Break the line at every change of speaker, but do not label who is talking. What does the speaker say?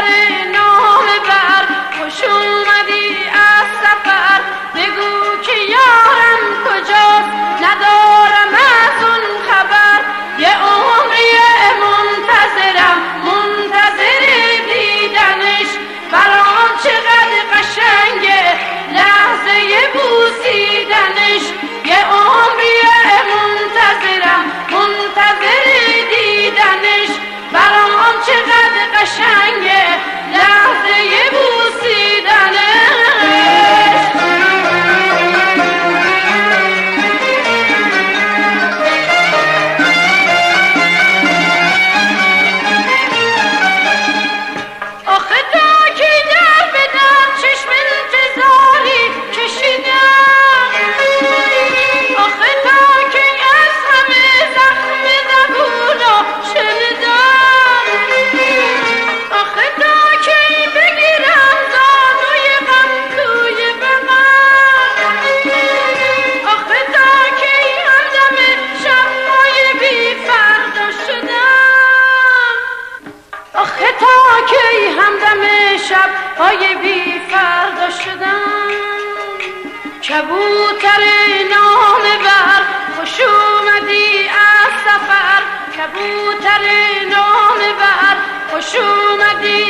کبوتر نامه بر خوش اومدی از سفر بگو که یارم کجاست ندارم از اون خبر یه عمریه منتظرم منتظر دیدنش برام چقدر قشنگه لحظه بوسیدنش یه عمریه منتظرم منتظر دیدنش برام چقدر قشنگه لحظه بوسیدنش آخه تا که در بدم چشم انتظاری کشیدم آخه تا که از همه زخم زبونا شنیدم آخه تا که بگیرم زانوی غم توی بغل آخه تا که همدم شب‌های بی فردا شدم آخه تا که همدم شب‌های بی فردا شدم کبوتر نامه بر خوش اومدی از سفر کبوتر نامه بر خوش اومدی